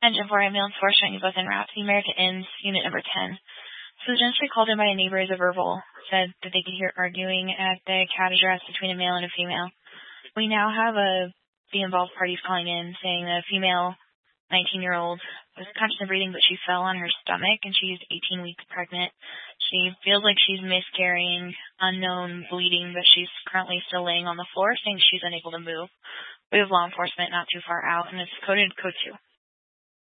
Engine 4 Male Enforcement, both in wraps. The American Inns, Unit Number 10. So the gentleman called in by a neighbor as a verbal said that they could hear arguing at the cat address between a male and a female. We now have the involved parties calling in saying the female 19-year-old was conscious of breathing, but she fell on her stomach and she's 18 weeks pregnant. She feels like she's miscarrying, unknown bleeding, but she's currently still laying on the floor saying she's unable to move. We have law enforcement not too far out, and it's coded code 2.